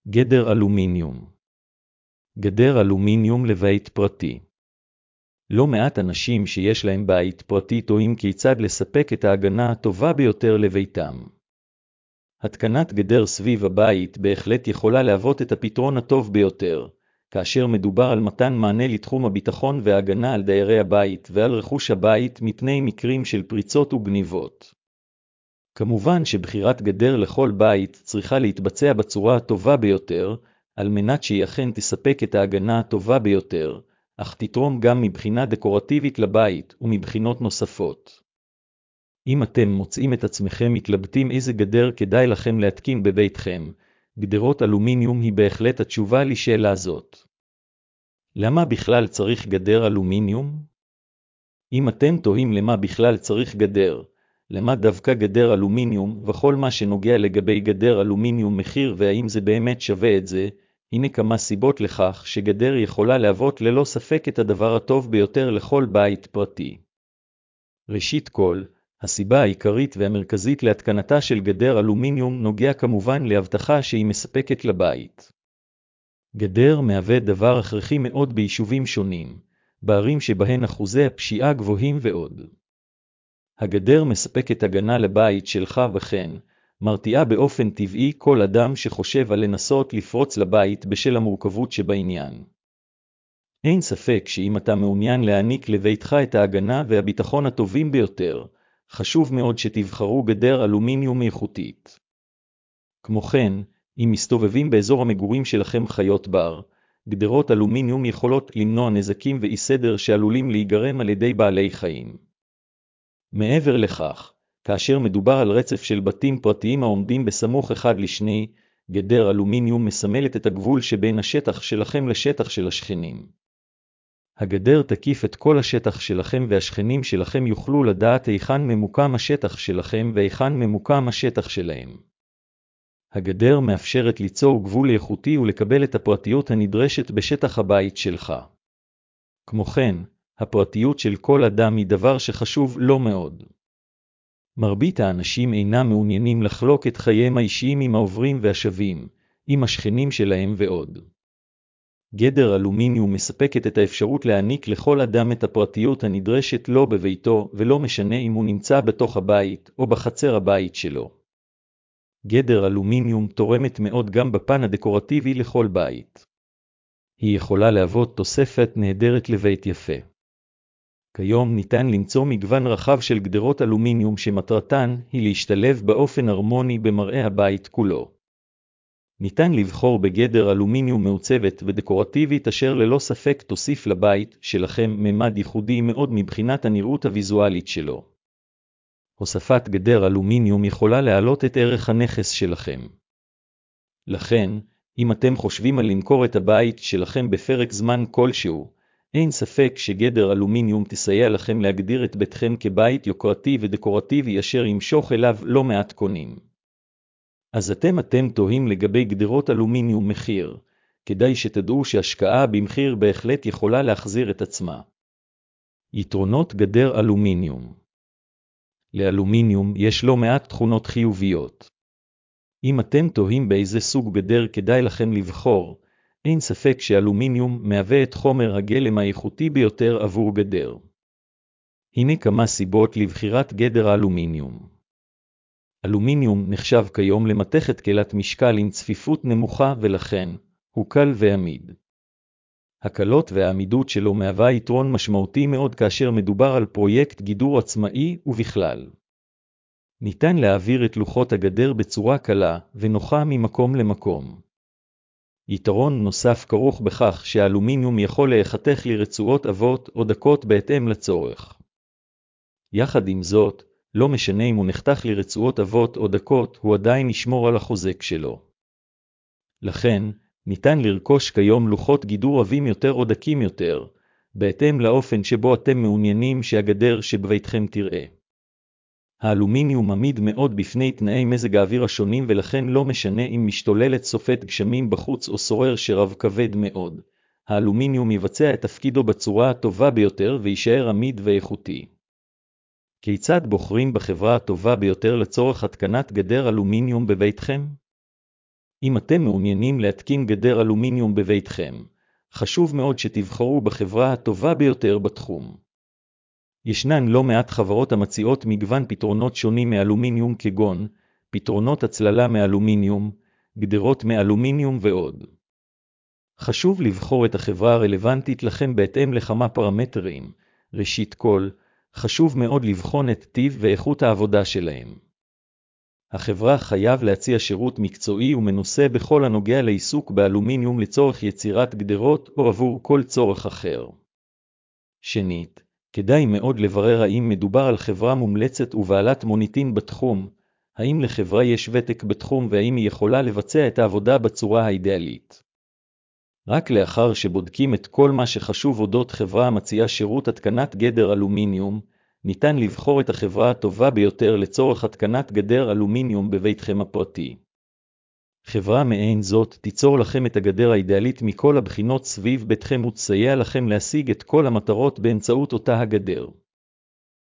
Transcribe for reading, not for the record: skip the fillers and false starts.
גדר אלומיניום. גדר אלומיניום לבית פרטי. לא מעט אנשים שיש להם בית פרטי תוהים כיצד לספק את ההגנה הטובה ביותר לביתם. התקנת גדר סביב הבית בהחלט יכולה להוות את הפתרון הטוב ביותר, כאשר מדובר על מתן מענה לתחום הביטחון וההגנה על דיירי הבית ועל רכוש הבית מפני מקרים של פריצות וגניבות. כמובן שבחירת גדר לכל בית צריכה להתבצע בצורה הטובה ביותר, על מנת שהיא אכן תספק את ההגנה הטובה ביותר, אך תתרום גם מבחינה דקורטיבית לבית ומבחינות נוספות. אם אתם מוצאים את עצמכם מתלבטים איזה גדר כדאי לכם להתקין בביתכם, גדרות אלומיניום היא בהחלט התשובה לשאלה זאת. למה בכלל צריך גדר אלומיניום? אם אתם תוהים למה בכלל צריך גדר, למה דווקא גדר אלומיניום וכל מה שנוגע לגבי גדר אלומיניום מחיר והאם זה באמת שווה את זה, הנה כמה סיבות לכך שגדר יכולה להוות ללא ספק את הדבר הטוב ביותר לכל בית פרטי. ראשית כל, הסיבה העיקרית והמרכזית להתקנתה של גדר אלומיניום נוגע כמובן להבטחה שהיא מספקת לבית. גדר מהווה דבר הכרחי מאוד ביישובים שונים, בערים שבהן אחוזי הפשיעה גבוהים ועוד. הגדר מספקת הגנה לבית שלך וכן, מרתיעה באופן טבעי כל אדם שחושב על לנסות לפרוץ לבית בשל המורכבות שבעניין. אין ספק שאם אתה מעוניין להעניק לביתך את ההגנה והביטחון הטובים ביותר, חשוב מאוד שתבחרו גדר אלומיניום איכותית. כמו כן, אם מסתובבים באזור המגורים שלכם חיות בר, גדרות אלומיניום יכולות למנוע נזקים ואי סדר שעלולים להיגרם על ידי בעלי חיים. מעבר לכך, כאשר מדובר על רצף של בתים פרטיים העומדים בסמוך אחד לשני, גדר אלומיניום מסמלת את הגבול שבין השטח שלכם לשטח של השכנים. הגדר תקיף את כל השטח שלכם והשכנים שלכם יוכלו לדעת היכן ממוקם השטח שלכם והיכן ממוקם השטח שלהם. הגדר מאפשרת ליצור גבול איכותי ולקבל את הפרטיות הנדרשת בשטח הבית שלך. כמו כן, הפרטיות של כל אדם היא דבר שחשוב לא מאוד. מרבית האנשים אינם מעוניינים לחלוק את חייהם האישיים עם העוברים והשבים, עם השכנים שלהם ועוד. גדר אלומיניום מספקת את האפשרות להעניק לכל אדם את הפרטיות הנדרשת לו בביתו, ולא משנה אם הוא נמצא בתוך הבית או בחצר הבית שלו. גדר אלומיניום תורמת מאוד גם בפן הדקורטיבי לכל בית. היא יכולה להוות תוספת נהדרת לבית יפה. כיום ניתן למצוא מגוון רחב של גדרות אלומיניום שמטרתן היא להשתלב באופן הרמוני במראה הבית כולו. ניתן לבחור בגדר אלומיניום מעוצבת ודקורטיבית אשר ללא ספק תוסיף לבית שלכם ממד ייחודי מאוד מבחינת הנראות הוויזואלית שלו. הוספת גדר אלומיניום יכולה להעלות את ערך הנכס שלכם. לכן, אם אתם חושבים על למכור את הבית שלכם בפרק זמן כלשהו, אין ספק שגדר אלומיניום תסייע לכם להגדיר את ביתכם כבית יוקרתי ודקורטיבי אשר ימשוך אליו לא מעט קונים. אז אתם תוהים לגבי גדרות אלומיניום מחיר, כדאי שתדעו שהשקעה במחיר בהחלט יכולה להחזיר את עצמה. יתרונות גדר אלומיניום. לאלומיניום יש לא מעט תכונות חיוביות. אם אתם תוהים באיזה סוג גדר כדאי לכם לבחור, אין ספק שאלומיניום מהווה את חומר הגלם האיכותי ביותר עבור גדר. הנה כמה סיבות לבחירת גדר האלומיניום. אלומיניום נחשב כיום למתכת כלת משקל עם צפיפות נמוכה ולכן הוא קל ועמיד. הקלות והעמידות שלו מהווה יתרון משמעותי מאוד כאשר מדובר על פרויקט גידור עצמאי ובכלל. ניתן להעביר את לוחות הגדר בצורה קלה ונוחה ממקום למקום. יתרון נוסף כרוך בכך שהאלומיניום יכול להיחתך לרצועות עבות או דקות בהתאם לצורך. יחד עם זאת, לא משנה אם הוא נחתך לרצועות עבות או דקות, הוא עדיין ישמור על החוזק שלו. לכן, ניתן לרכוש כיום לוחות גידור עבים יותר או דקים יותר, בהתאם לאופן שבו אתם מעוניינים שהגדר שבביתכם תראה. האלומיניום עמיד מאוד בפני תנאי מזג האוויר השונים ולכן לא משנה אם משתוללת סופת גשמים בחוץ או שורר שרב כבד מאוד. האלומיניום יבצע את תפקידו בצורה הטובה ביותר ויישאר עמיד ואיכותי. כיצד בוחרים בחברה הטובה ביותר לצורך התקנת גדר אלומיניום בביתכם? אם אתם מעוניינים להתקין גדר אלומיניום בביתכם, חשוב מאוד שתבחרו בחברה הטובה ביותר בתחום. ישנן לא מעט חברות המציעות מגוון פתרונות שונים מאלומיניום כגון פתרונות הצללה מאלומיניום, גדרות מאלומיניום ועוד. חשוב לבחור את החברה הרלוונטית לכם בהתאם לכמה פרמטרים. ראשית כל, חשוב מאוד לבחון את טיב ואיכות העבודה שלהם. החברה חייב להציע שירות מקצועי ומנוסה בכל הנוגע לעיסוק באלומיניום לצורך יצירת גדרות או עבור כל צורך אחר. שנית, כדאי מאוד לברר האם מדובר על חברה מומלצת ובעלת מוניטין בתחום, האם לחברה יש ותק בתחום והאם היא יכולה לבצע את העבודה בצורה האידיאלית. רק לאחר שבודקים את כל מה שחשוב אודות חברה המציעה שירות התקנת גדר אלומיניום, ניתן לבחור את החברה הטובה ביותר לצורך התקנת גדר אלומיניום בביתכם הפרטי. חברה מעין זאת תיצור לכם את הגדר האידיאלית מכל הבחינות סביב ביתכם ותסייע לכם להשיג את כל המטרות באמצעות אותה הגדר.